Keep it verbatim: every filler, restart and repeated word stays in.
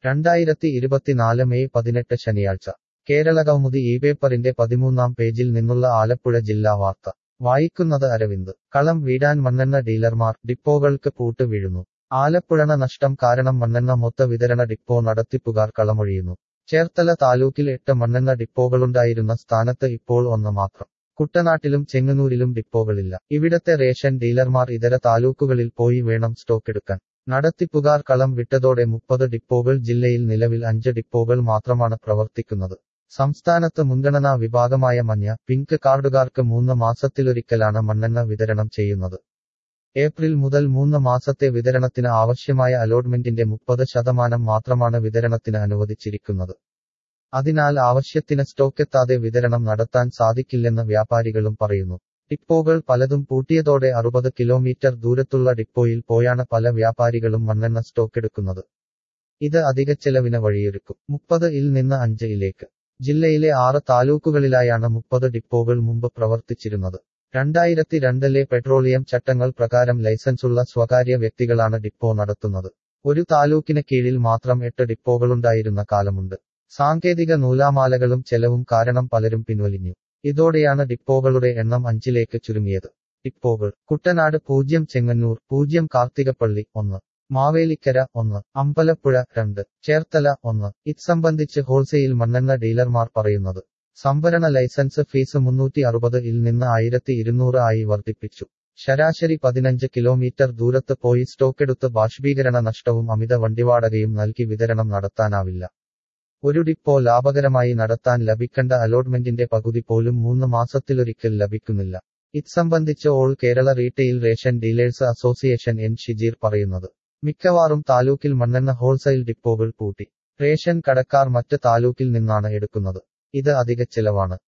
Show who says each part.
Speaker 1: രണ്ടായിരത്തി ഇരുപത്തിനാല് മെയ് പതിനെട്ട് ശനിയാഴ്ച കേരളകൗമുദി ഈ പേപ്പറിന്റെ പതിമൂന്നാം പേജിൽ നിന്നുള്ള ആലപ്പുഴ ജില്ലാ വാർത്ത വായിക്കുന്നത് അരവിന്ദ് കളം വീടാൻ മണ്ണെണ്ണ ഡീലർമാർ ഡിപ്പോകൾക്ക് പൂട്ട് വീഴുന്നു ആലപ്പുഴ നഷ്ടം കാരണം മണ്ണെണ്ണ മൊത്ത വിതരണ ഡിപ്പോ നടത്തിപ്പുകാർ കളമൊഴിയുന്നു ചേർത്തല താലൂക്കിൽ എട്ട് മണ്ണെണ്ണ ഡിപ്പോകളുണ്ടായിരുന്ന സ്ഥാനത്ത് ഇപ്പോൾ ഒന്ന് മാത്രം കുട്ടനാട്ടിലും ചെങ്ങന്നൂരിലും ഡിപ്പോകളില്ല ഇവിടത്തെ റേഷൻ ഡീലർമാർ ഇതര താലൂക്കുകളിൽ പോയി വേണം സ്റ്റോക്കെടുക്കാൻ നടത്തിപ്പുകാർ കളം വിട്ടതോടെ മുപ്പത് ഡിപ്പോകൾ ജില്ലയിൽ നിലവിൽ അഞ്ച് ഡിപ്പോകൾ മാത്രമാണ് പ്രവർത്തിക്കുന്നത് സംസ്ഥാനത്ത് മുൻഗണനാ വിഭാഗമായ മഞ്ഞ പിങ്ക് കാർഡുകാർക്ക് മൂന്ന് മാസത്തിലൊരിക്കലാണ് മണ്ണെണ്ണ വിതരണം ചെയ്യുന്നത് ഏപ്രിൽ മുതൽ മൂന്ന് മാസത്തെ വിതരണത്തിന് ആവശ്യമായ അലോട്ട്മെന്റിന്റെ മുപ്പത് ശതമാനം മാത്രമാണ് വിതരണത്തിന് അനുവദിച്ചിരിക്കുന്നത് അതിനാൽ ആവശ്യത്തിന് സ്റ്റോക്കെത്താതെ വിതരണം നടത്താൻ സാധിക്കില്ലെന്ന് വ്യാപാരികളും പറയുന്നു ഡിപ്പോകൾ പലതും പൂട്ടിയതോടെ അറുപത് കിലോമീറ്റർ ദൂരത്തുള്ള ഡിപ്പോയിൽ പോയാണ് പല വ്യാപാരികളും മണ്ണെണ്ണ സ്റ്റോക്കെടുക്കുന്നത് ഇത് അധിക ചെലവിന് വഴിയൊരുക്കും മുപ്പത് ഇൽ നിന്ന് അഞ്ച് ഇലേക്ക് ജില്ലയിലെ ആറ് താലൂക്കുകളിലായാണ് മുപ്പത് ഡിപ്പോകൾ മുമ്പ് പ്രവർത്തിച്ചിരുന്നത് രണ്ടായിരത്തി രണ്ടിലെ പെട്രോളിയം ചട്ടങ്ങൾ പ്രകാരം ലൈസൻസുള്ള സ്വകാര്യ വ്യക്തികളാണ് ഡിപ്പോ നടത്തുന്നത് ഒരു താലൂക്കിന് കീഴിൽ മാത്രം എട്ട് ഡിപ്പോകളുണ്ടായിരുന്ന കാലമുണ്ട് സാങ്കേതിക നൂലാമാലകളും ചെലവും കാരണം പലരും പിൻവലിഞ്ഞു ഇതോടെയാണ് ഡിപ്പോകളുടെ എണ്ണം അഞ്ചിലേക്ക് ചുരുങ്ങിയത് ഡിപ്പോകൾ കുട്ടനാട് പൂജ്യം ചെങ്ങന്നൂർ പൂജ്യം കാർത്തികപ്പള്ളി ഒന്ന് മാവേലിക്കര ഒന്ന് അമ്പലപ്പുഴ രണ്ട് ചേർത്തല ഒന്ന് ഇത് സംബന്ധിച്ച് ഹോൾസെയിൽ മണ്ണെണ്ണ ഡീലർമാർ പറയുന്നത് സംഭരണ ലൈസൻസ് ഫീസ് മുന്നൂറ്റി അറുപത് ഇൽ നിന്ന് ആയിരത്തി ഇരുന്നൂറ് ആയി വർദ്ധിപ്പിച്ചു ശരാശരി പതിനഞ്ച് കിലോമീറ്റർ ദൂരത്ത് പോയി സ്റ്റോക്കെടുത്ത് ബാഷ്പീകരണ നഷ്ടവും അമിത വണ്ടിവാടകയും നൽകി വിതരണം നടത്താനാവില്ല ഒരു ഡിപ്പോ ലാഭകരമായി നടത്താൻ ലഭിക്കേണ്ട അലോട്ട്മെന്റിന്റെ പകുതി പോലും മൂന്ന് മാസത്തിലൊരിക്കൽ ലഭിക്കുന്നില്ല ഇത് സംബന്ധിച്ച് all Kerala retail ration dealers association N Shijeer പറയുന്നത് മിക്കവാറും താലൂക്കിൽ മണ്ണെണ്ണ ഹോൾസെയിൽ ഡിപ്പോകൾ പൂട്ടി റേഷൻ കടക്കാർ മറ്റ് താലൂക്കിൽ നിന്നാണ് എടുക്കുന്നത് ഇത് അധിക ചെലവാണ്